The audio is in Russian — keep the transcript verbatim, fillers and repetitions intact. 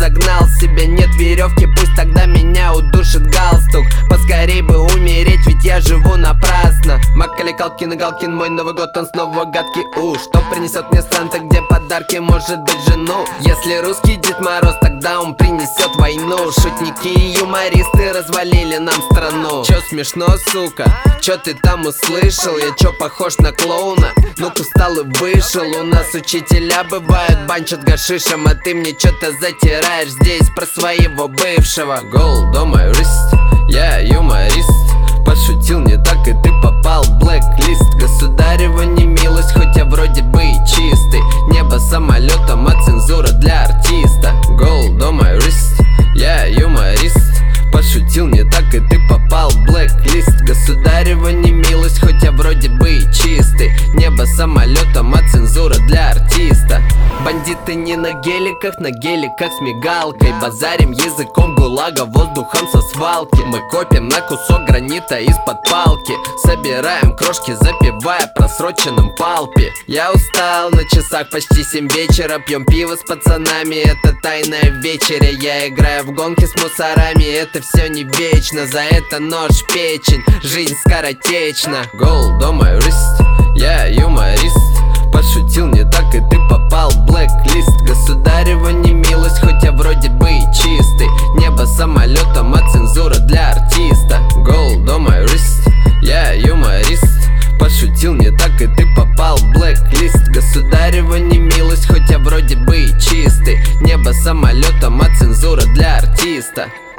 загнал себе. Нет веревки, пусть тогда меня удушит галстук. Поскорей бы умереть, ведь я живу напрасно. Маккали Калкин и Галкин, мой Новый год, он снова гадкий. У, что принесет мне Санта, где подарки, может быть, жену? Если русский Дед Мороз, тогда он принесет войну. Шутники и юмористы развалили нам страну. Чё смешно, сука? Чё ты там услышал? Я чё, похож на клоуна? Ну-ка встал и вышел. У нас учителя бывают, банчат гашишем, а ты мне чё-то затираешь здесь про своего бывшего. Gold on my wrist, я юморист. Пошутил не так, и ты попал в блэк-лист. Государева не милость, хоть я вроде бы и чистый. Небо самолетом, а цензура для артиста. Gold on my wrist, я юморист. Пошутил не так, и ты попал в блэк-лист. Государева не милость, хоть я вроде бы и чистый. Небо самолетом, а цензура для артиста. Бандиты не на геликах, на геликах с мигалкой. Базарим языком гулага, воздухом со свалки. Мы копим на кусок гранита из-под палки. Собираем крошки, запивая просроченным палпи. Я устал, на часах почти семь вечера. Пьем пиво с пацанами, это тайная вечеря. Я играю в гонки с мусорами, это все не вечно. За это нож в печень, жизнь скоротечна. Gold on my wrist, я юморист. Пошутил не так, и ты попал в блэк-лист. Государева не милость, хоть я вроде бы и чистый. Небо самолетом, а цензура для артиста. Gold on my wrist, я юморист. Пошутил не так, и ты попал в блэк-лист. Государева не милость, хоть я вроде бы и чистый. Небо самолетом, а цензура для артиста.